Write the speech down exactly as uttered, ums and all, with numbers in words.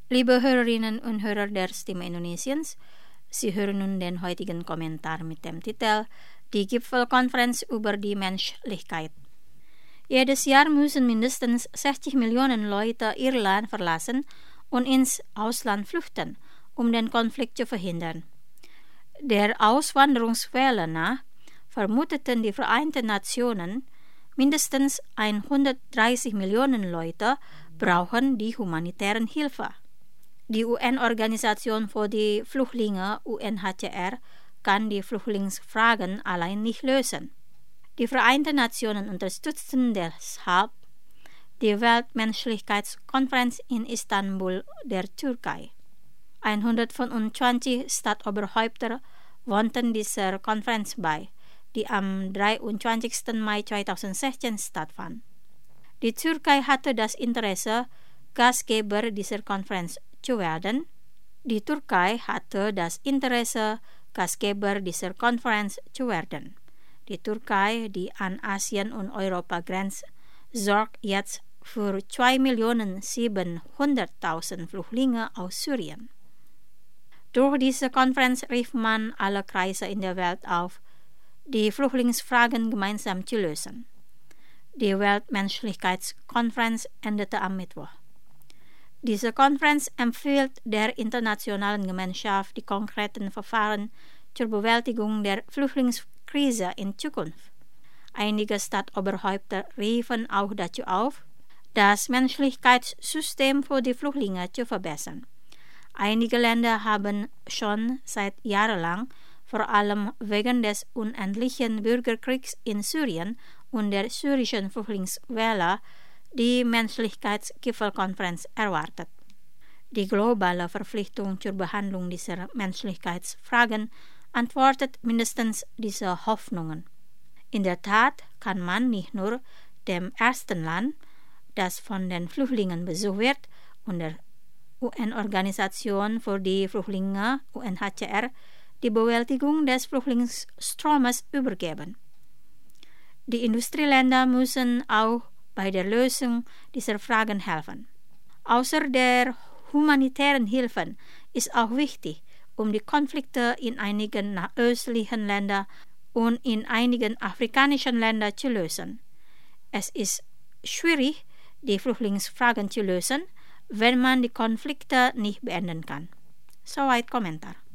Liebe Hörerinnen und Hörer der Stimme Indonesiens, Sie hören nun den heutigen Kommentar mit dem Titel Die Gipfelkonferenz über die Menschlichkeit. Jedes Jahr müssen mindestens sechzig Millionen Leute Irland verlassen und ins Ausland flüchten, um den Konflikt zu verhindern. Der Auswanderungswelle nach vermuteten die Vereinten Nationen, mindestens hundertdreißig Millionen Leute brauchen die humanitäre Hilfe. Die U N-Organisation für die Flüchtlinge U N H C R kann die Flüchtlingsfragen allein nicht lösen. Die Vereinten Nationen unterstützten deshalb die Weltmenschlichkeitskonferenz in Istanbul der Türkei. hundertfünfundzwanzig Staatsoberhäupter wohnten dieser Konferenz bei, die am dreiundzwanzigsten Mai zweitausendsechzehn stattfand. Die Türkei hatte das Interesse, Gastgeber dieser Konferenz zu werden. Die Türkei hatte das Interesse, Gastgeber dieser Konferenz zu werden. Die Türkei, die an Asien und Europa grenzt, sorgt jetzt für zwei Millionen siebenhunderttausend Flüchtlinge aus Syrien. Durch diese Konferenz rief man alle Kreise in der Welt auf, die Flüchtlingsfragen gemeinsam zu lösen. Die Weltmenschlichkeitskonferenz endete am Mittwoch. Diese Konferenz empfiehlt der internationalen Gemeinschaft die konkreten Verfahren zur Bewältigung der Flüchtlingskrise in Zukunft. Einige Staatsoberhäupter riefen auch dazu auf, das Menschlichkeitssystem für die Flüchtlinge zu verbessern. Einige Länder haben schon seit jahrelang, vor allem wegen des unendlichen Bürgerkriegs in Syrien und der syrischen Flüchtlingswelle, die Menschlichkeitsgipfelkonferenz erwartet. Die globale Verpflichtung zur Behandlung dieser Menschlichkeitsfragen antwortet mindestens diese Hoffnungen. In der Tat kann man nicht nur dem ersten Land, das von den Flüchtlingen besucht wird, und der U N-Organisation für die Flüchtlinge U N H C R die Bewältigung des Flüchtlingsstromes übergeben. Die Industrieländer müssen auch bei der Lösung dieser Fragen helfen. Außer der humanitären Hilfen ist auch wichtig, um die Konflikte in einigen östlichen Ländern und in einigen afrikanischen Ländern zu lösen. Es ist schwierig, die Flüchtlingsfragen zu lösen, wenn man die Konflikte nicht beenden kann. Soweit Kommentar.